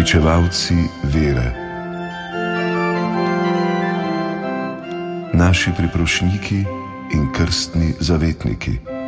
Pričevalci vere. Naši priprošniki in krstni zavetniki.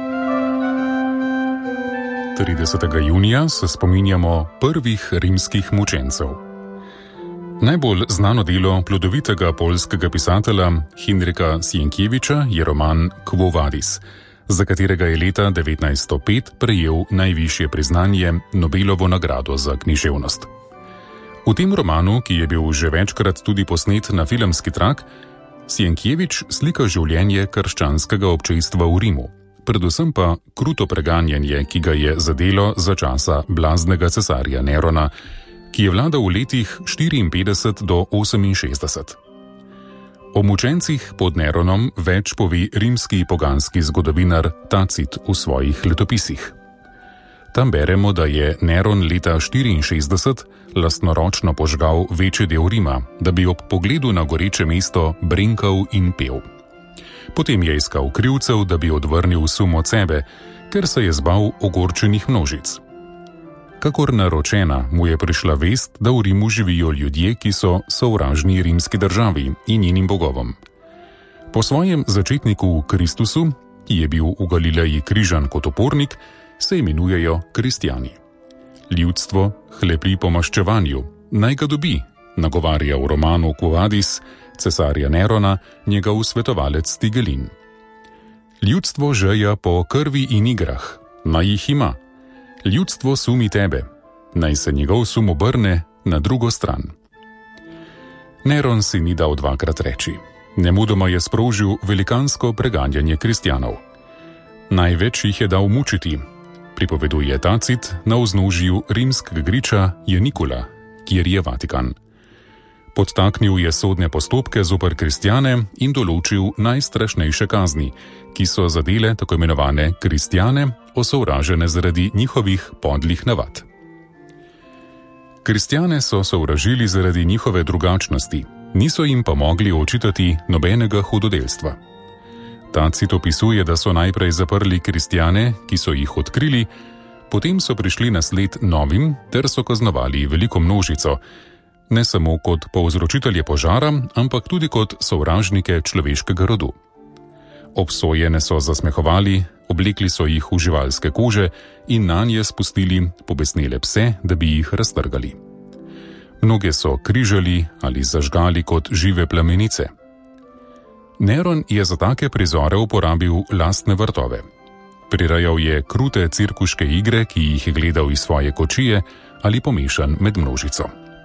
30. junija se spominjamo prvih rimskih mučencev. Najbolj znano delo plodovitega poljskega pisatelja Henryka Sienkiewiča je roman Quo Vadis, za katerega je leta 1905 prejel najvišje priznanje Nobelovo nagrado za književnost. V tem romanu, ki je bil že večkrat tudi posnet na filmski trak, Sienkiewič slika življenje krščanskega občestva v Rimu, predvsem pa kruto preganjanje, ki ga je zadelo za časa blaznega cesarja Nerona, ki je vladal v letih 54 do 68. O mučencih pod Neronom več pove rimski poganski zgodovinar Tacit v svojih letopisih. Tam beremo, da je Neron leta 64 lastnoročno požgal večji del Rima, da bi ob pogledu na goreče mesto brenkal in pel. Potem je iskal krivcev, da bi odvrnil sum od sebe, ker se je zbal ogorčenih množic. Kakor naročena mu je prišla vest, da v Rimu živijo ljudje, ki so sovražni rimski državi in njenim bogovom. Po svojem začetniku Kristusu, ki je bil v Galileji križan kot upornik, se imenujejo kristjani. Ljudstvo hlepi po maščevanju, naj ga dobi, nagovarja v romanu Quo Vadis cesarja Nerona njegov svetovalec Tigelin. Ljudstvo žeja po krvi in igrah, naj jih ima. Ljudstvo sumi tebe, naj se njegov sum obrne na drugo stran. Neron si ni dal dvakrat reči. Nemudoma je sprožil velikansko preganjanje kristjanov. Največ jih je dal mučiti, pripoveduje Tacit na vznožju rimskega griča Janikula, kjer je Vatikan. Podtaknil je sodne postopke zoper kristjane in določil najstrašnejše kazni, ki so zadele tako imenovane kristjane, osovražene zaradi njihovih podlih navad. Kristjane so sovražili zaradi njihove drugačnosti, niso jim pa mogli očitati nobenega hudodelstva. Tacit opisuje, da so najprej zaprli kristjane, ki so jih odkrili, potem so prišli na sled novim ter so kaznovali veliko množico, ne samo kot povzročitelje požara, ampak tudi kot sovražnike človeškega rodu. Obsojene so zasmehovali, oblekli so jih v živalske kože in nanje spustili pobesnele pse, da bi jih raztrgali. Mnoge so križali ali zažgali kot žive plamenice. Neron je za take prizore uporabil lastne vrtove. Prirejal je krute cirkuške igre, ki jih je gledal iz svoje kočije ali pomešan med množico.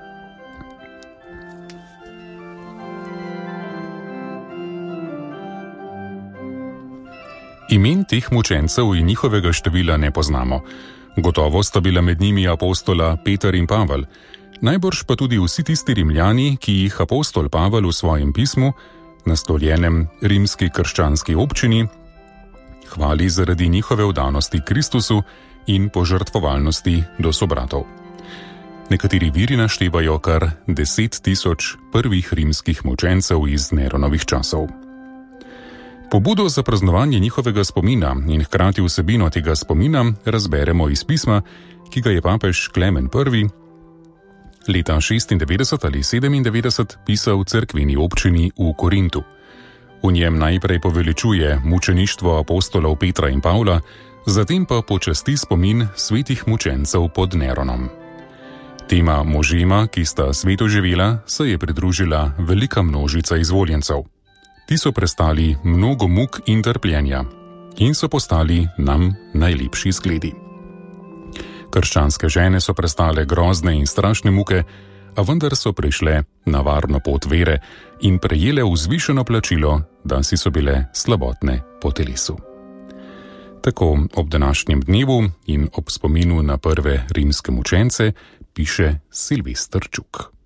Imen teh mučencev in njihovega števila ne poznamo. Gotovo sta bila med njimi apostola Peter in Pavel, najbrž pa tudi vsi tisti Rimljani, ki jih apostol Pavel v svojem pismu, nastoljenem rimski krščanski občini, hvali zaradi njihove vdanosti Kristusu in požrtvovalnosti do sobratov. Nekateri viri naštevajo kar 10 000 prvih rimskih mučencev iz Neronovih časov. Pobudo za praznovanje njihovega spomina in hkrati vsebino tega spomina razberemo iz pisma, ki ga je papež Klemen I. leta 96 ali 97 pisal cerkveni občini v Korintu. V njem najprej poveličuje mučeništvo apostolov Petra in Pavla, zatem pa počasti spomin svetih mučencev pod Neronom. Tema možema, ki sta sveto živela, se je pridružila velika množica izvoljencev. Ti so prestali mnogo muk in trpljenja in so postali nam najlepši zgledi. Krščanske žene so prestale grozne in strašne muke, a vendar so prišle na varno pot vere in prejele vzvišeno plačilo, da si so bile slabotne po telesu. Tako ob današnjem dnevu in ob spominu na prve rimske mučence piše Silvester Čuk.